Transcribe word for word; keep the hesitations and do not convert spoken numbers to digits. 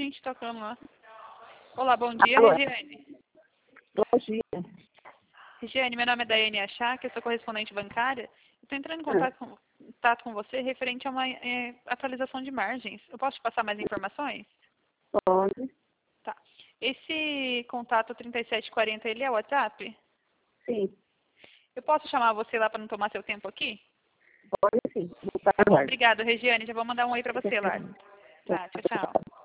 gente tocando lá. Olá, bom dia, Alô. Regiane. Bom dia. Regiane, meu nome é Daiane Achá, que eu sou correspondente bancária. Estou entrando em contato com, contato com você referente a uma é, atualização de margens. Eu posso te passar mais informações? Pode? Tá. Esse contato trinta e sete quarenta, ele é o WhatsApp? Sim, Eu posso chamar você lá para não tomar seu tempo aqui? pode sim. Vou estar Tá bom, aguardo. obrigada, Regiane. Já vou mandar um oi para você lá. Tá, tchau, tchau.